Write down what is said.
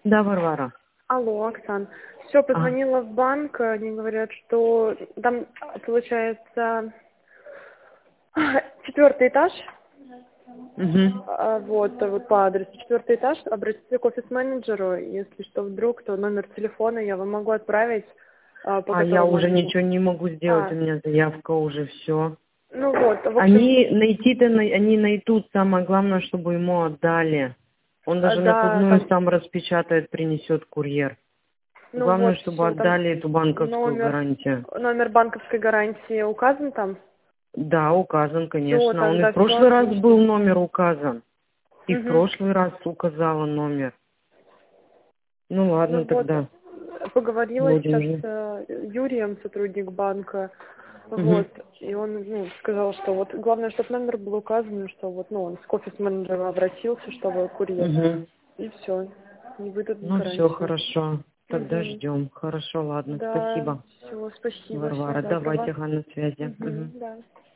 Да, Варвара. Алло, Оксан. Все, А, позвонила в банк, они говорят, что там, получается, 4-й этаж, угу. вот по адресу 4-й этаж, обратиться к офис-менеджеру, если что вдруг, то номер телефона я вам могу отправить, по А я которому уже они... ничего не могу сделать, у меня заявка уже все. Ну вот, в общем, Они они найдут, самое главное, чтобы ему отдали. Он даже да, накладную там, сам распечатает, принесет курьер. ну Главное, вот, чтобы все, там отдали эту банковскую номер, гарантию. номер банковской гарантии указан там? Да, указан, Все, конечно. Он и в тогда все прошлый раз был отлично. номер указан. И в Угу. прошлый раз указала номер. Ну Ну ладно вот, тогда. поговорила Будем сейчас же. с Юрием, сотрудник банка, Угу. вот, и он, сказал, что вот главное, чтобы номер был указан, что вот, он к офис-менеджеру обратился, чтобы курьер, Угу. и все, не выдадут Ну все, гарантию. хорошо. Тогда Угу. ждем. Хорошо, ладно. Да, Спасибо, все, спасибо, всего Варвара. доброго. Давайте, на связи. Угу, Угу. да.